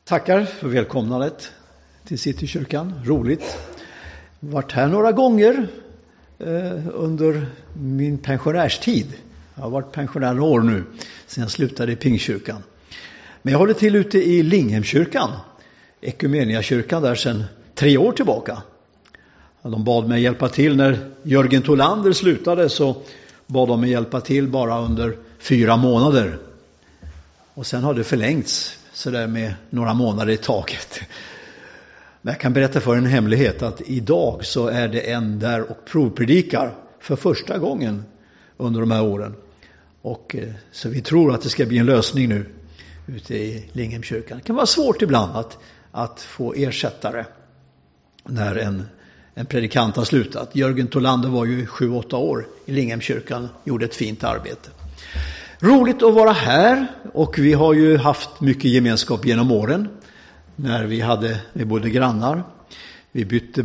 Tackar för välkomnandet till Citykyrkan. Roligt. Jag har varit här några gånger under min pensionärstid. Jag har varit pensionär några år nu sedan jag slutade i Pingstkyrkan. Men jag håller till ute i Linghemkyrkan, Ekumeniakyrkan, där sedan 3 år tillbaka. De bad mig hjälpa till när Jörgen Tolander slutade, så bad de mig hjälpa till bara under 4 månader. Och sen har det förlängts så där med några månader i taget. Men jag kan berätta för en hemlighet att idag så är det en där och provpredikar för första gången under de här åren. Och så vi tror att det ska bli en lösning nu ute i Linghemkyrkan. Det kan vara svårt ibland att få ersättare när en predikant har slutat. Jörgen Tolander var ju 7-8 år i Linghemkyrkan, gjorde ett fint arbete. Roligt att vara här, och vi har ju haft mycket gemenskap genom åren när vi bodde grannar. Vi bytte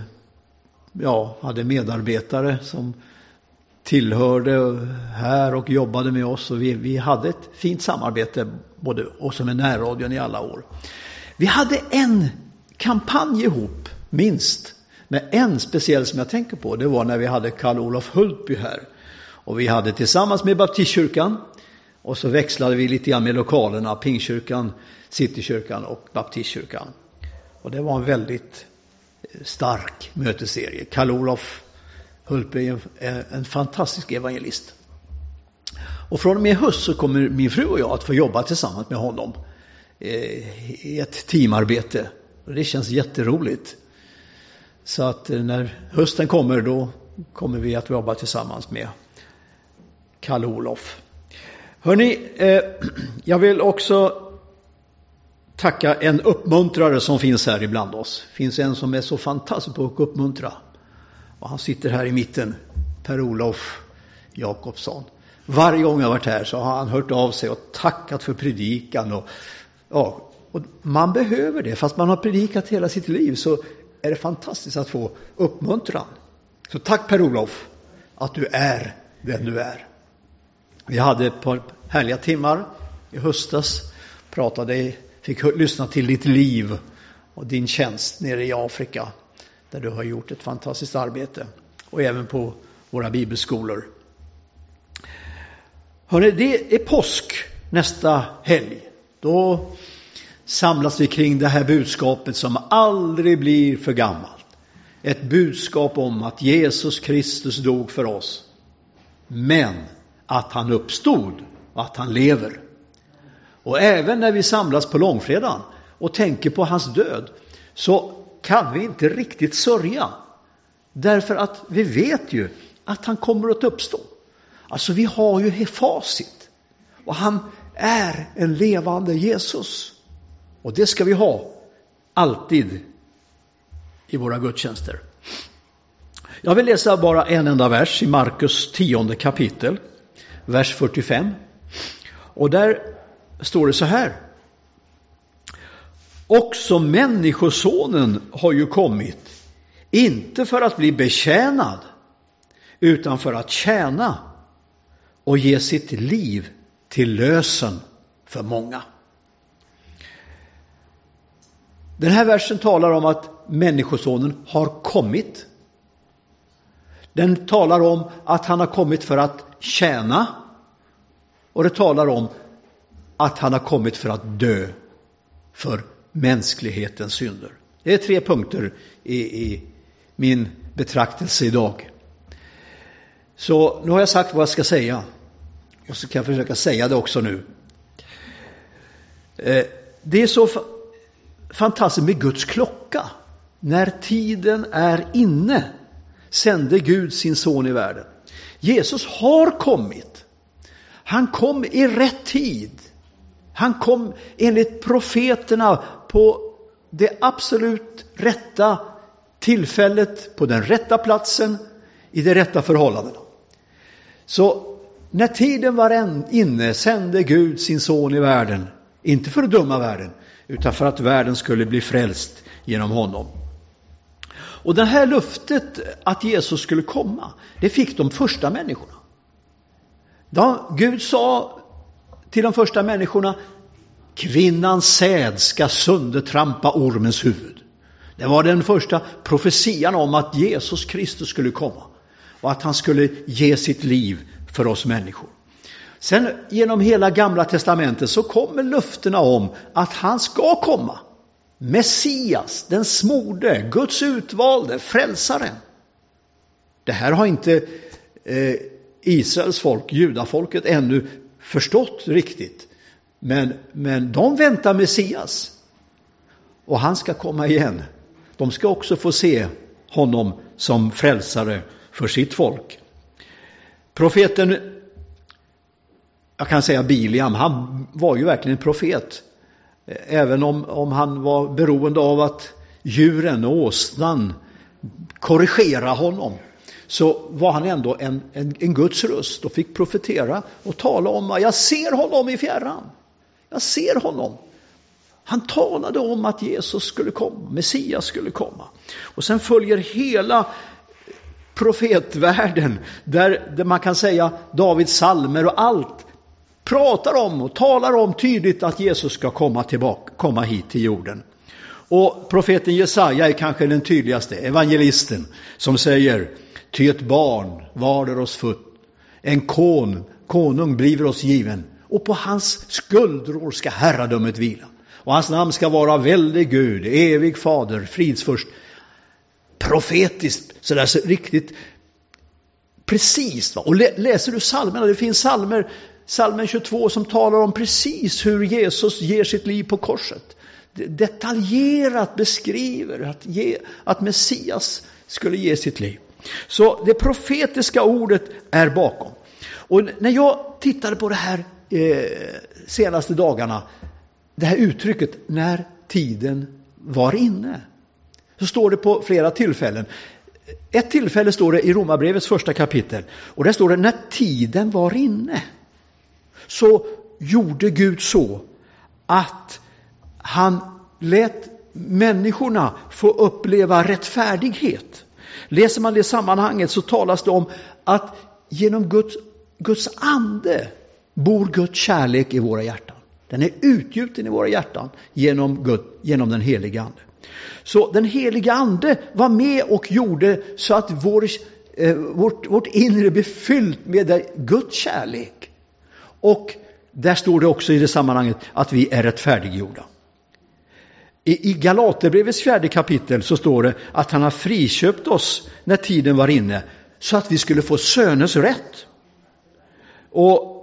hade medarbetare som tillhörde här och jobbade med oss, och vi hade ett fint samarbete både oss med närradion i alla år. Vi hade en kampanj ihop, minst, med en speciell som jag tänker på. Det var när vi hade Karl-Olof Hultby här. Och vi hade tillsammans med Baptistkyrkan, och så växlade vi lite grann med lokalerna, Pingstkyrkan, Citykyrkan och Baptistkyrkan. Och det var en väldigt stark möteserie. Karl-Olof Hultby är en fantastisk evangelist. Och från och med höst så kommer min fru och jag att få jobba tillsammans med honom i ett teamarbete. Och det känns jätteroligt. Så att när hösten kommer, då kommer vi att jobba tillsammans med Karl-Olof. Hörrni, jag vill också tacka en uppmuntrare som finns här ibland oss. Det finns en som är så fantastisk på att uppmuntra. Och han sitter här i mitten, Per-Olof Jakobsson. Varje gång jag har varit här så har han hört av sig och tackat för predikan. Och man behöver det, fast man har predikat hela sitt liv, så är det fantastiskt att få uppmuntran. Så tack Per-Olof att du är den du är. Vi hade ett par härliga timmar i höstas. Fick lyssna till ditt liv och din tjänst nere i Afrika, där du har gjort ett fantastiskt arbete. Och även på våra bibelskolor. Hörrni, det är påsk nästa helg. Då samlas vi kring det här budskapet som aldrig blir för gammalt. Ett budskap om att Jesus Kristus dog för oss, men att han uppstod och att han lever. Och även när vi samlas på långfredagen och tänker på hans död, så kan vi inte riktigt sörja. Därför att vi vet ju att han kommer att uppstå. Alltså vi har ju facit. Och han är en levande Jesus. Och det ska vi ha alltid i våra gudstjänster. Jag vill läsa bara en enda vers i Markus 10 kapitel, vers 45. Och där står det så här: också människosonen har ju kommit, inte för att bli betjänad, utan för att tjäna och ge sitt liv till lösen för många. Den här versen talar om att människosonen har kommit. Den talar om att han har kommit för att tjäna. Och det talar om att han har kommit för att dö för mänsklighetens synder. Det är 3 punkter i min betraktelse idag. Så nu har jag sagt vad jag ska säga. Och så kan jag försöka säga det också nu. Det är så fantastiskt med Guds klocka. När tiden är inne sände Gud sin son i världen. Jesus har kommit. Han kom i rätt tid. Han kom enligt profeterna på det absolut rätta tillfället, på den rätta platsen, i de rätta förhållandena. Så när tiden var inne sände Gud sin son i världen. Inte för att döma världen, utan för att världen skulle bli frälst genom honom. Och det här löftet att Jesus skulle komma, det fick de första människorna. Gud sa till de första människorna: kvinnans säd ska söndertrampa ormens huvud. Det var den första profetian om att Jesus Kristus skulle komma. Och att han skulle ge sitt liv för oss människor. Sen genom hela Gamla testamentet så kommer löftena om att han ska komma. Messias, den smorde, Guds utvalde, frälsaren. Det här har inte Israels folk, judafolket ännu förstått riktigt. Men de väntar Messias. Och han ska komma igen. De ska också få se honom som frälsare för sitt folk. Profeten, jag kan säga Biliam, han var ju verkligen en profet. Även om han var beroende av att djuren och åsnan korrigera honom, så var han ändå en Guds röst och fick profetera och tala om att jag ser honom i fjärran. Jag ser honom. Han talade om att Jesus skulle komma, Messias skulle komma. Och sen följer hela profetvärlden där man kan säga Davids psalmer och allt pratar om och talar om tydligt att Jesus ska komma hit till jorden. Och profeten Jesaja är kanske den tydligaste evangelisten som säger: ty ett barn varder oss fött, en konung bliver oss given, och på hans skuldror ska herradömet vila. Och hans namn ska vara väldig Gud, evig fader, fridsfurst. Profetiskt, så där så riktigt precis. Va? Och läser du psalmerna, det finns psalmen 22 som talar om precis hur Jesus ger sitt liv på korset. Detaljerat beskriver att Messias skulle ge sitt liv. Så det profetiska ordet är bakom. Och när jag tittade på det här senaste dagarna, det här uttrycket när tiden var inne, så står det på flera tillfällen. Ett tillfälle står det i Romarbrevets första kapitel, och där står det när tiden var inne. Så gjorde Gud så att han lät människorna få uppleva rättfärdighet. Läser man det sammanhanget så talas det om att genom Guds ande bor Guds kärlek i våra hjärtan. Den är utgjuten i våra hjärtan genom den heliga ande. Så den heliga ande var med och gjorde så att vårt inre blev fyllt med Guds kärlek. Och där står det också i det sammanhanget att vi är rättfärdiggjorda. I Galaterbrevets 4:e kapitel så står det att han har friköpt oss när tiden var inne så att vi skulle få söners rätt. Och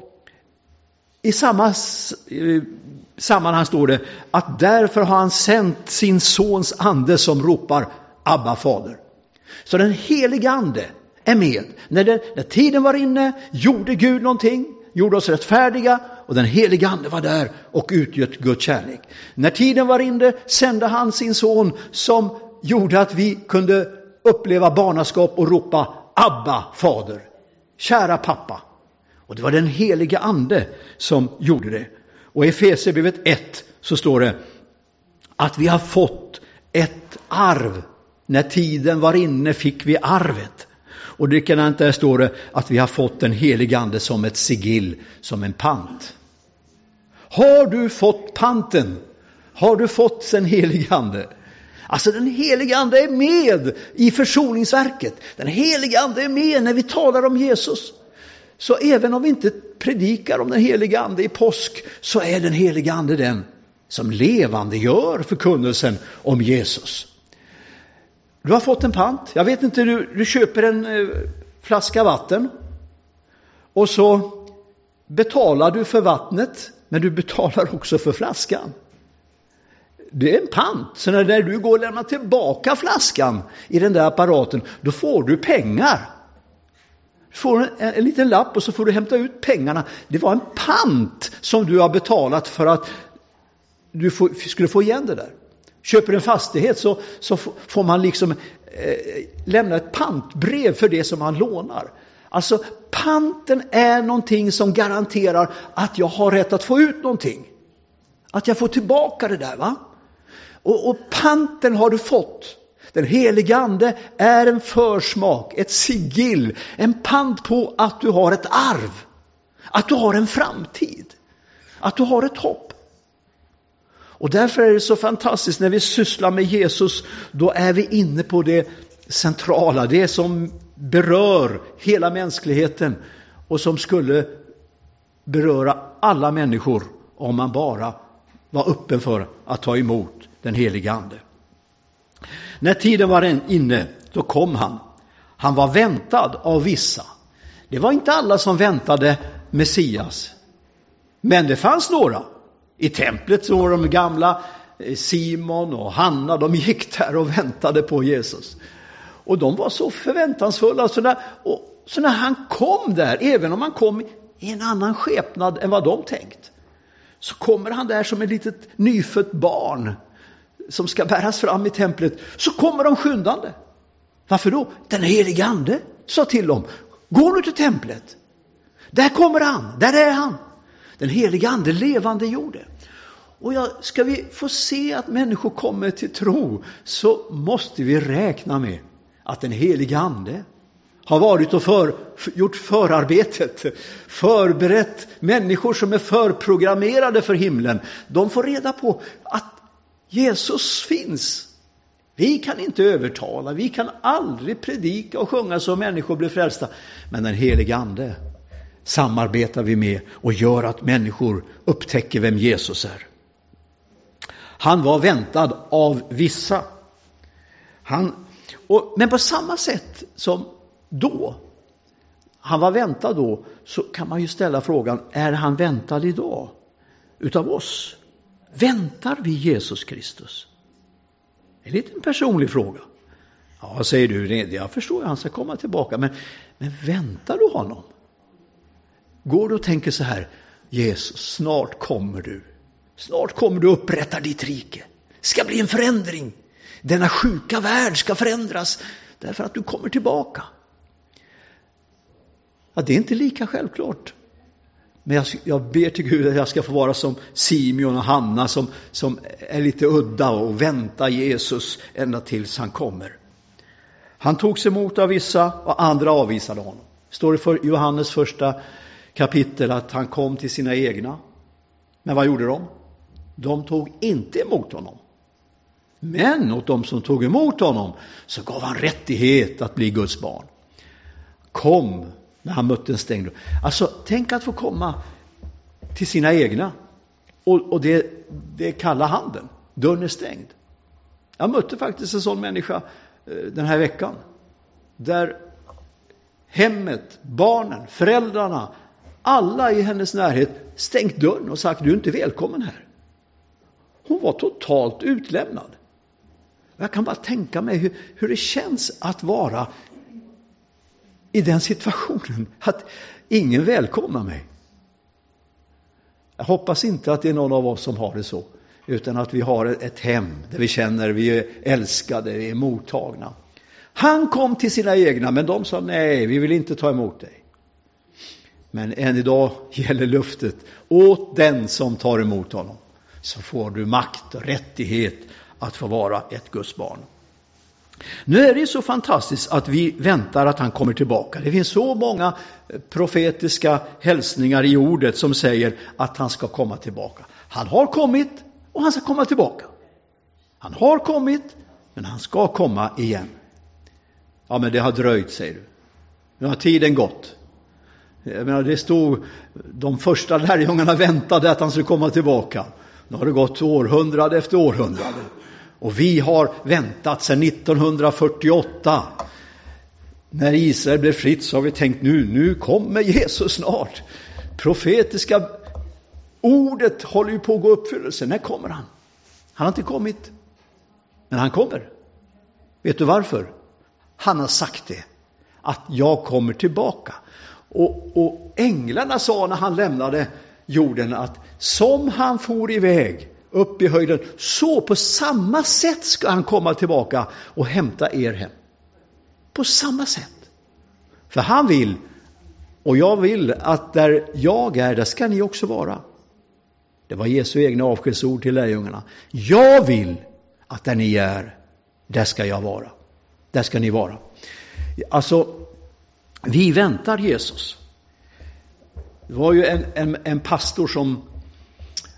i samma sammanhang står det att därför har han sänt sin sons ande som ropar Abba fader. Så den heliga ande är med. När tiden var inne gjorde Gud någonting, gjorde oss rättfärdiga, och den heliga ande var där och utgöt Guds kärlek. När tiden var inne sände han sin son som gjorde att vi kunde uppleva barnaskap och ropa Abba fader, kära pappa. Och det var den heliga ande som gjorde det. Och i Efesierbrevet 1 så står det att vi har fått ett arv. När tiden var inne fick vi arvet. Och det kan inte står det att vi har fått den heliga ande som ett sigill, som en pant. Har du fått panten? Har du fått den heliga ande? Alltså den heliga ande är med i försoningsverket. Den heliga ande är med när vi talar om Jesus. Så även om vi inte predikar om den heliga ande i påsk, så är den heliga ande den som levande gör förkunnelsen om Jesus. Du har fått en pant. Jag vet inte, du köper en flaska vatten och så betalar du för vattnet, men du betalar också för flaskan. Det är en pant. Så när du går och lämnar tillbaka flaskan i den där apparaten, då får du pengar. Du får en liten lapp och så får du hämta ut pengarna. Det var en pant som du har betalat för att du skulle få igen det där. Köper en fastighet så får man liksom lämna ett pantbrev för det som man lånar. Alltså panten är någonting som garanterar att jag har rätt att få ut någonting. Att jag får tillbaka det där, va? Och panten har du fått. Den heliga ande är en försmak, ett sigill, en pant på att du har ett arv. Att du har en framtid. Att du har ett hopp. Och därför är det så fantastiskt när vi sysslar med Jesus, då är vi inne på det centrala, det som berör hela mänskligheten och som skulle beröra alla människor om man bara var öppen för att ta emot den helige ande. När tiden var inne, då kom han. Han var väntad av vissa. Det var inte alla som väntade Messias. Men det fanns några. I templet så var de gamla Simon och Hanna, de gick där och väntade på Jesus. Och de var så förväntansfulla. Så när han kom där, även om han kom i en annan skepnad än vad de tänkt, så kommer han där som ett litet nyfött barn som ska bäras fram i templet. Så kommer de skyndande. Varför då? Den helige ande sa till dem: gå nu till templet. Där kommer han, där är han. Den helige ande levande gjorde. Och ska vi få se att människor kommer till tro, så måste vi räkna med att den helige ande har varit och gjort förarbetet, förberett människor som är förprogrammerade för himlen. De får reda på att Jesus finns. Vi kan inte övertala, vi kan aldrig predika och sjunga så människor blir frälsta. Men den helige ande samarbetar vi med och gör att människor upptäcker vem Jesus är. Han var väntad av vissa. Men på samma sätt som då han var väntad då, så kan man ju ställa frågan: är han väntad idag utav oss? Väntar vi Jesus Kristus? En liten personlig fråga. Ja, säger du, jag förstår att han ska komma tillbaka, men väntar du honom? Går du och tänker så här: Jesus, snart kommer du. Snart kommer du upprätta ditt rike. Det ska bli en förändring. Denna sjuka värld ska förändras därför att du kommer tillbaka. Ja, det är inte lika självklart. Men jag ber till Gud att jag ska få vara som Simeon och Hanna som är lite udda och vänta Jesus ända tills han kommer. Han togs emot av vissa och andra avvisade honom. Står det för Johannes första kapitel att han kom till sina egna. Men vad gjorde de? De tog inte emot honom. Men åt de som tog emot honom så gav han rättighet att bli Guds barn. Kom när han mötte en stängd. Alltså, tänk att få komma till sina egna. Och det är kalla handen. Dörren är stängd. Jag mötte faktiskt en sån människa den här veckan. Där hemmet, barnen, föräldrarna, alla i hennes närhet stängt dörren och sagt: du är inte välkommen här. Hon var totalt utlämnad. Jag kan bara tänka mig hur det känns att vara i den situationen, att ingen välkomnar mig. Jag hoppas inte att det är någon av oss som har det så, utan att vi har ett hem där vi känner vi är älskade, vi är mottagna. Han kom till sina egna, men de sa: nej, vi vill inte ta emot dig. Men än idag gäller löftet: åt den som tar emot honom så får du makt och rättighet att få vara ett Guds barn. Nu är det så fantastiskt att vi väntar att han kommer tillbaka. Det finns så många profetiska hälsningar i ordet som säger att han ska komma tillbaka. Han har kommit och han ska komma tillbaka. Han har kommit, men han ska komma igen. Ja, men det har dröjt, säger du. Nu har tiden gått. Jag menar, det stod, de första lärjungarna väntade att han skulle komma tillbaka. Nu har det gått århundrade efter århundrade. Och vi har väntat sedan 1948. När Israel blev fritt så har vi tänkt: nu kommer Jesus snart. Profetiska ordet håller ju på att gå uppfyllelse. När kommer han? Han har inte kommit. Men han kommer. Vet du varför? Han har sagt det. Att jag kommer tillbaka. Och änglarna sa när han lämnade jorden att som han for iväg upp i höjden, så på samma sätt ska han komma tillbaka och hämta er hem. På samma sätt. För han vill, och jag vill, att där jag är, där ska ni också vara. Det var Jesu egna avskedsord till lärjungarna. Jag vill att där ni är, där ska jag vara. Där ska ni vara. Alltså, vi väntar Jesus. Det var ju en pastor som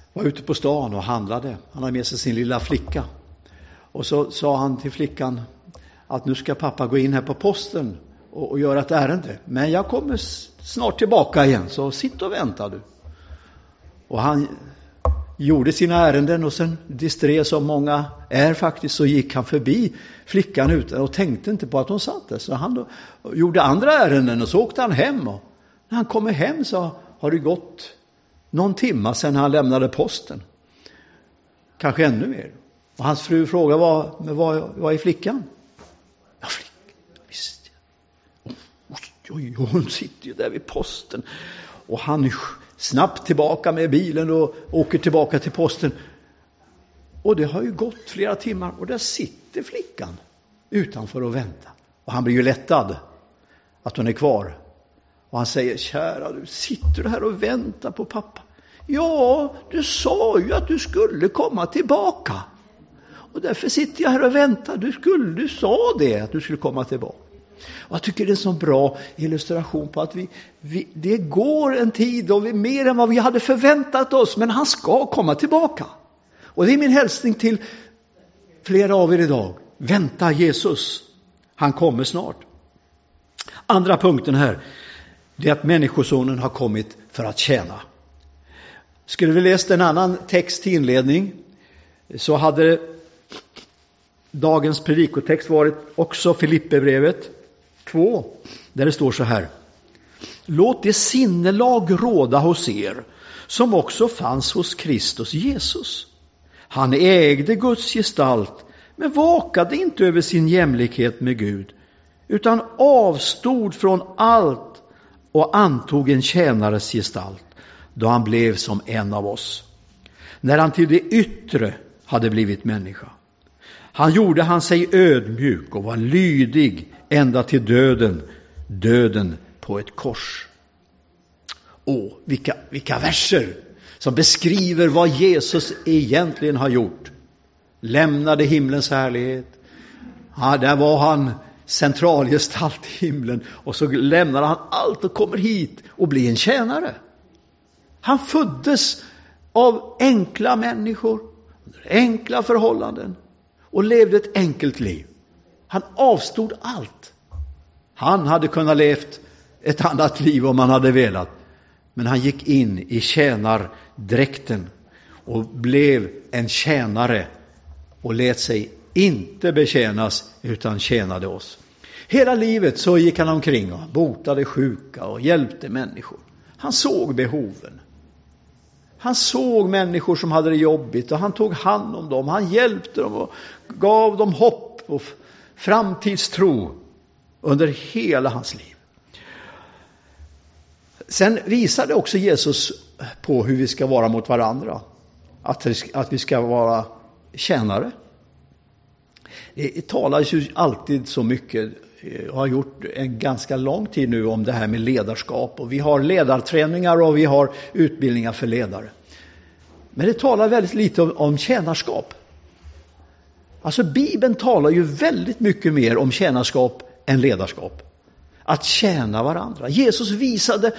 var ute på stan och handlade. Han hade med sig sin lilla flicka. Och så sa han till flickan att nu ska pappa gå in här på posten och göra ett ärende. Men jag kommer snart tillbaka igen, så sitt och vänta du. Och han gjorde sina ärenden och sen disträ som många är faktiskt, så gick han förbi flickan ute och tänkte inte på att hon satt där. Så han då gjorde andra ärenden och så åkte han hem. Och när han kommer hem så har det gått någon timma sedan han lämnade posten. Kanske ännu mer. Och hans fru frågade, vad är flickan? Ja, flickan, visst. Oj, hon sitter ju där vid posten. Och han är snabbt tillbaka med bilen och åker tillbaka till posten. Och det har ju gått flera timmar och där sitter flickan utanför och väntar. Och han blir ju lättad att hon är kvar. Och han säger, kära du, sitter du här och väntar på pappa? Ja, du sa ju att du skulle komma tillbaka. Och därför sitter jag här och väntar. Du sa det, att du skulle komma tillbaka. Och jag tycker det är en så bra illustration på att det går en tid och vi mer än vad vi hade förväntat oss. Men han ska komma tillbaka. Och det är min hälsning till flera av er idag. Vänta Jesus. Han kommer snart. Andra punkten här. Det är att människosonen har kommit för att tjäna. Skulle vi läst en annan text till inledning så hade dagens predikotext varit också Filipperbrevet 2, där det står så här: låt det sinnelag råda hos er som också fanns hos Kristus Jesus. Han ägde Guds gestalt men vakade inte över sin jämlikhet med Gud utan avstod från allt och antog en tjänares gestalt då han blev som en av oss. När han till det yttre hade blivit människa. Gjorde han sig ödmjuk och var lydig ända till döden på ett kors. Vilka verser som beskriver vad Jesus egentligen har gjort. Lämnade himlens härlighet. Ja, där var han centralgestalt i himlen. Och så lämnar han allt och kommer hit och blir en tjänare. Han föddes av enkla människor, under enkla förhållanden och levde ett enkelt liv. Han avstod allt. Han hade kunnat levt ett annat liv om han hade velat. Men han gick in i tjänardräkten och blev en tjänare och lät sig inte betjänas utan tjänade oss. Hela livet så gick han omkring och botade sjuka och hjälpte människor. Han såg behoven. Han såg människor som hade det jobbigt och han tog hand om dem. Han hjälpte dem och gav dem hopp och framtidstro under hela hans liv. Sen visade också Jesus på hur vi ska vara mot varandra. Att vi ska vara tjänare. Det talas ju alltid så mycket. Jag har gjort en ganska lång tid nu om det här med ledarskap. Och vi har ledarträningar och vi har utbildningar för ledare. Men det talar väldigt lite om tjänarskap. Alltså Bibeln talar ju väldigt mycket mer om tjänarskap än ledarskap. Att tjäna varandra. Jesus visade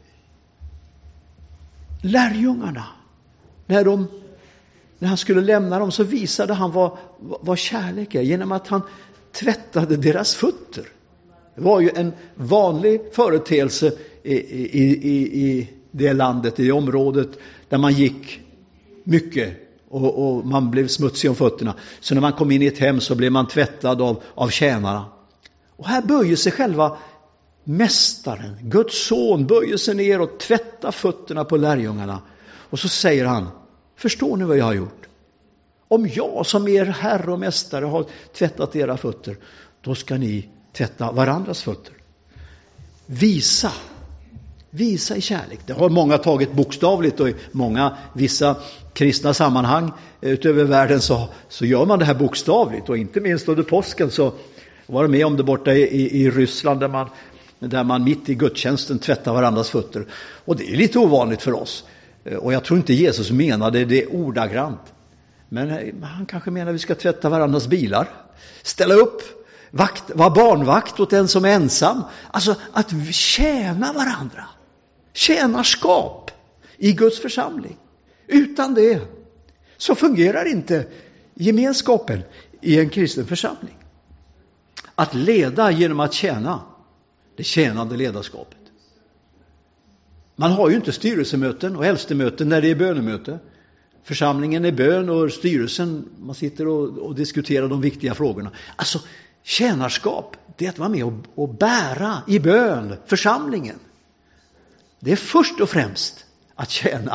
lärjungarna. När han skulle lämna dem så visade han vad kärlek är. Genom att han tvättade deras fötter. Det var ju en vanlig företeelse i det landet, i det området där man gick mycket och man blev smutsig om fötterna. Så när man kom in i ett hem så blev man tvättad av tjänarna. Och här böjer sig själva mästaren, Guds son, böjer sig ner och tvättar fötterna på lärjungarna. Och så säger han, förstår ni vad jag har gjort? Om jag som er herre och mästare har tvättat era fötter, då ska ni tvätta varandras fötter. Visa i kärlek. Det har många tagit bokstavligt och i vissa kristna sammanhang utöver världen så gör man det här bokstavligt. Och inte minst under påsken så var det med om det borta i Ryssland där man mitt i gudstjänsten tvättar varandras fötter. Och det är lite ovanligt för oss. Och jag tror inte Jesus menade det ordagrant. Men han kanske menar att vi ska tvätta varandras bilar. Ställa upp, vara barnvakt åt den som är ensam. Alltså att tjäna varandra. Tjänarskap i Guds församling. Utan det så fungerar inte gemenskapen i en kristen församling. Att leda genom att tjäna, det tjänande ledarskapet. Man har ju inte styrelsemöten och äldstemöten när det är bönemöte. Församlingen är bön och styrelsen, man sitter och diskuterar de viktiga frågorna. Alltså tjänarskap, det är att vara med och bära i bön församlingen. Det är först och främst att tjäna.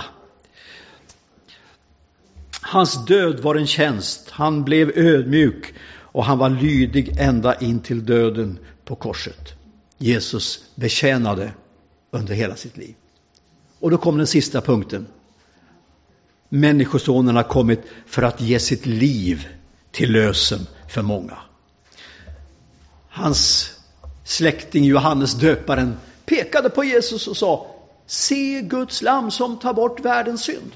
Hans död var en tjänst. Han blev ödmjuk och han var lydig ända in till döden på korset. Jesus betjänade under hela sitt liv. Och då kom den sista punkten. Människosonen har kommit för att ge sitt liv till lösen för många. Hans släkting Johannes döparen pekade på Jesus och sa: se Guds lamm som tar bort världens synd.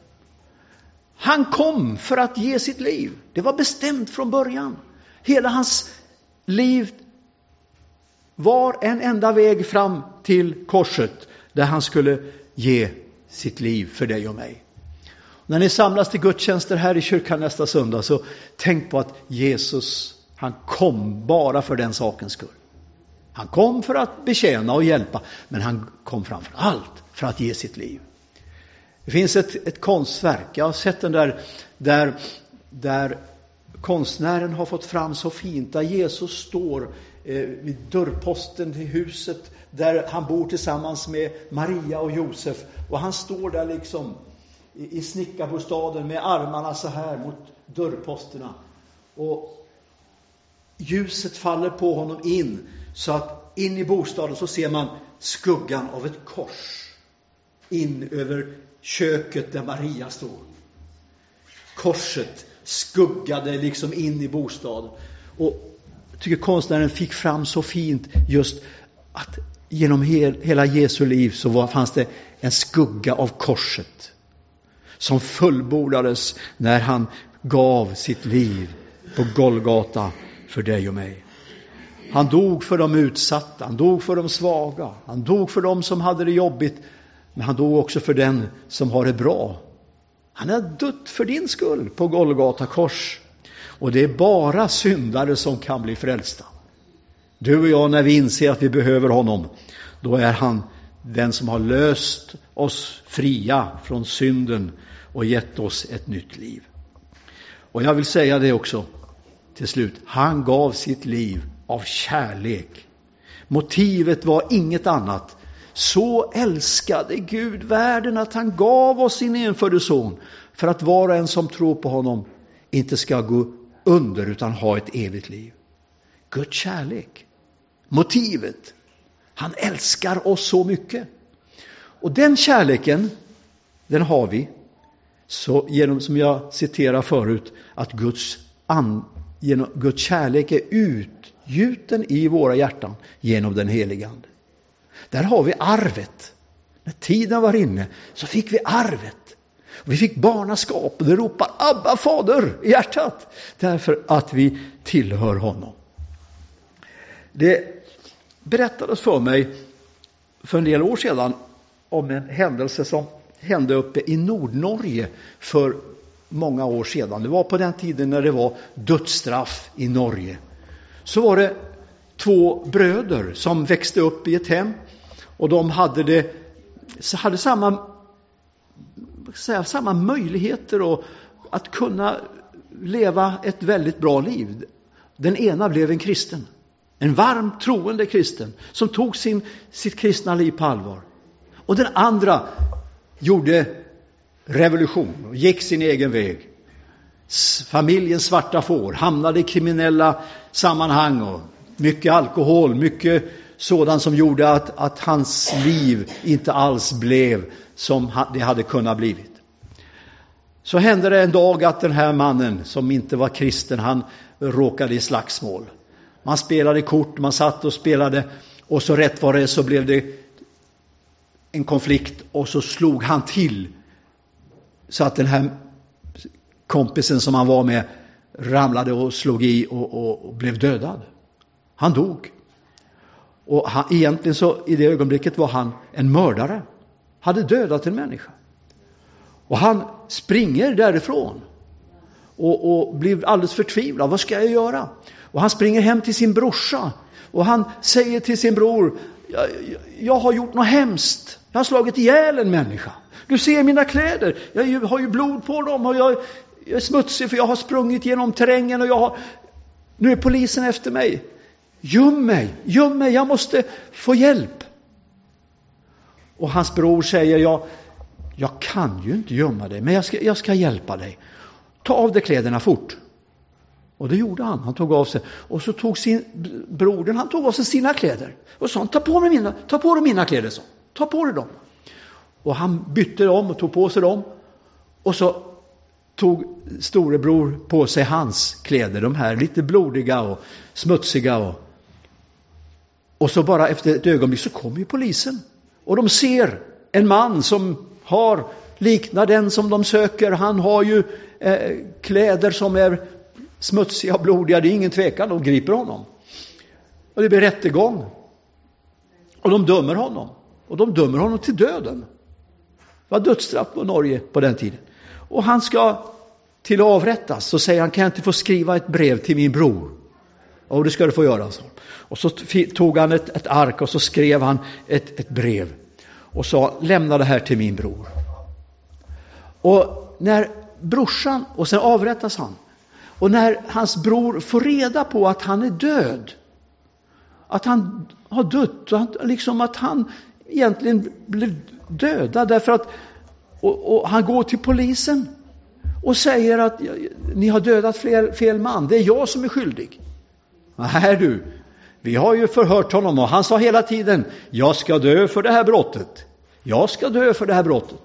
Han kom för att ge sitt liv. Det var bestämt från början. Hela hans liv var en enda väg fram till korset, där han skulle ge sitt liv för dig och mig. När ni samlas till gudstjänster här i kyrkan nästa söndag, så tänk på att Jesus, han kom bara för den sakens skull. Han kom för att betjäna och hjälpa, men han kom framför allt för att ge sitt liv. Det finns ett konstverk, jag har sett den där konstnären har fått fram så fint, där Jesus står vid dörrposten till huset där han bor tillsammans med Maria och Josef, och han står där liksom i snickarbostaden med armarna så här mot dörrposterna, och ljuset faller på honom in, så att in i bostaden så ser man skuggan av ett kors in över köket där Maria står. Korset skuggade liksom in i bostaden, och jag tycker konstnären fick fram så fint just att genom hela Jesu liv så fanns det en skugga av korset som fullbordades när han gav sitt liv på Golgata för dig och mig. Han dog för de utsatta, han dog för de svaga, han dog för de som hade det jobbigt, men han dog också för den som har det bra. Han har dött för din skull på Golgata kors. Och det är bara syndare som kan bli frälsta. Du och jag, när vi inser att vi behöver honom, då är han den som har löst oss fria från synden och gett oss ett nytt liv. Och jag vill säga det också till slut. Han gav sitt liv av kärlek. Motivet var inget annat. Så älskade Gud världen att han gav oss sin enfödde son, för att var och en som tror på honom inte ska gå under utan ha ett evigt liv. Guds kärlek. Motivet. Han älskar oss så mycket. Och den kärleken, den har vi så genom, som jag citerar förut, att genom Guds kärlek är utgjuten i våra hjärtan genom den helige Ande. Där har vi arvet. När tiden var inne så fick vi arvet. Vi fick barnaskap, och det ropar Abba fader i hjärtat, därför att vi tillhör honom. Det berättades för mig för en del år sedan om en händelse som hände uppe i Nordnorge för många år sedan. Det var på den tiden när det var dödsstraff i Norge. Så var det 2 bröder som växte upp i ett hem, och de hade samma möjligheter att kunna leva ett väldigt bra liv. Den ena blev en kristen, en varm troende kristen som tog sitt kristna liv på allvar. Och den andra gjorde revolution och gick sin egen väg. Familjens svarta får, hamnade i kriminella sammanhang och mycket alkohol, mycket sådant som gjorde att hans liv inte alls blev som det hade kunnat blivit. Så hände det en dag att den här mannen som inte var kristen, han råkade i slagsmål. Man spelade kort, man satt och spelade, och så rätt var det så blev det en konflikt, och så slog han till så att den här kompisen som han var med ramlade och slog i och blev dödad. Han dog. Och egentligen så i det ögonblicket var han en mördare. Hade dödat en människa. Och han springer därifrån och blir alldeles förtvivlad. Vad ska jag göra? Och han springer hem till sin brorsa och han säger till sin bror: jag har gjort något hemskt. Jag har slagit ihjäl en människa. Du ser mina kläder. Jag har ju blod på dem och jag är smutsig för jag har sprungit genom terrängen och nu är polisen efter mig. Göm mig, jag måste få hjälp. Och hans bror säger: jag kan ju inte gömma dig, men jag ska hjälpa dig. Ta av dig kläderna fort. Och det gjorde han. Han tog av sig. Och så tog brodern, han tog av sig sina kläder. Och sa: ta på dig mina kläder. Så. Ta på dig dem. Och han bytte dem och tog på sig dem. Och så tog storebror på sig hans kläder. De här lite blodiga och smutsiga. Och så bara efter ett ögonblick så kommer ju polisen. Och de ser en man som liknar den som de söker. Han har ju kläder som är smutsiga och blodiga. Det är ingen tvekan. De griper honom. Och det blir rättegång. Och de dömer honom. Och de dömer honom till döden. Det var dödsstraff på Norge på den tiden. Och han ska till avrättas. Så säger han: kan jag inte få skriva ett brev till min bror? Och det ska du få göra. Så. Och så tog han ett ark och så skrev han ett brev. Och sa: lämna det här till min bror. Och när brorsan, och sen avrättas han. Och när hans bror får reda på att han är död, att han har dött, att han egentligen blev dödad därför att, och han går till polisen och säger att ni har dödat fel man, det är jag som är skyldig. Nej du, vi har ju förhört honom och han sa hela tiden: jag ska dö för det här brottet. Jag ska dö för det här brottet.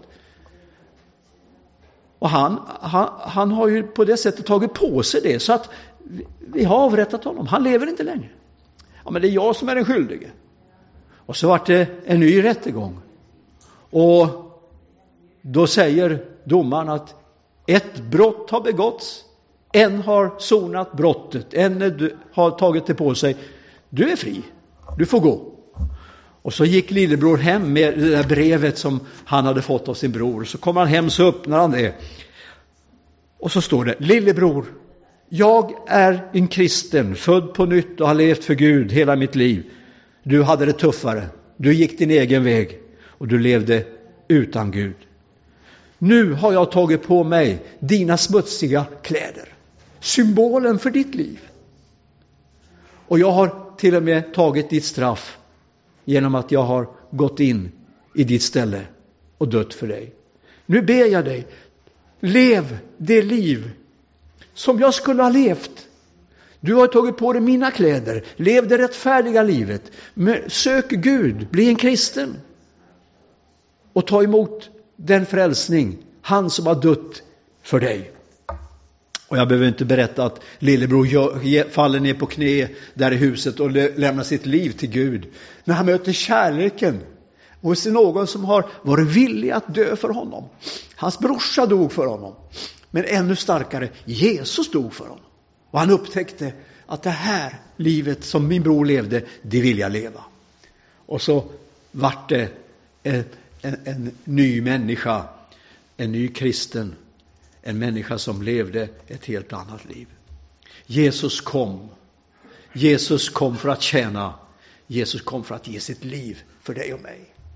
Och han har ju på det sättet tagit på sig det, så att vi har avrättat honom. Han lever inte längre. Ja, men det är jag som är den skyldige. Och så var det en ny rättegång. Och då säger domaren att ett brott har begåtts. En har sonat brottet. En har tagit det på sig. Du är fri. Du får gå. Och så gick lillebror hem med det där brevet som han hade fått av sin bror. Så kommer han hem, så öppnar han det. Och så står det: lillebror, jag är en kristen, född på nytt och har levt för Gud hela mitt liv. Du hade det tuffare. Du gick din egen väg och du levde utan Gud. Nu har jag tagit på mig dina smutsiga kläder. Symbolen för ditt liv. Och jag har till och med tagit ditt straff genom att jag har gått in i ditt ställe och dött för dig. Nu ber jag dig, lev det liv som jag skulle ha levt. Du har tagit på dig mina kläder. Lev det rättfärdiga livet. Sök Gud, bli en kristen. Och ta emot den frälsning, han som har dött för dig. Och jag behöver inte berätta att lillebror faller ner på knä där i huset och lämnar sitt liv till Gud. När han möter kärleken hos någon som har varit villig att dö för honom. Hans brorsa dog för honom. Men ännu starkare, Jesus dog för honom. Och han upptäckte att det här livet som min bror levde, det vill jag leva. Och så vart det en ny människa, en ny kristen. En människa som levde ett helt annat liv. Jesus kom. Jesus kom för att tjäna. Jesus kom för att ge sitt liv för dig och mig.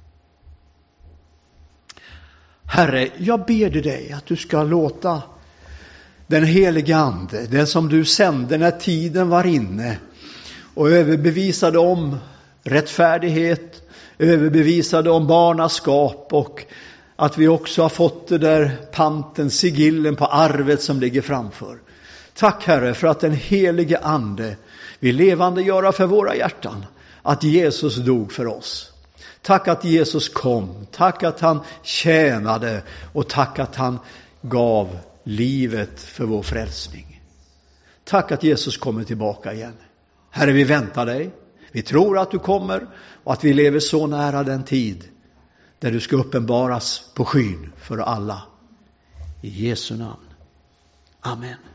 Herre, jag ber dig att du ska låta den helige ande, den som du sände när tiden var inne och överbevisade om rättfärdighet, överbevisade om barnaskap, och att vi också har fått det där panten, sigillen på arvet som ligger framför. Tack Herre för att den helige ande vill levande göra för våra hjärtan att Jesus dog för oss. Tack att Jesus kom, tack att han tjänade och tack att han gav livet för vår frälsning. Tack att Jesus kommer tillbaka igen. Herre, vi väntar dig. Vi tror att du kommer och att vi lever så nära den tid där du ska uppenbaras på skyn för alla. I Jesu namn. Amen.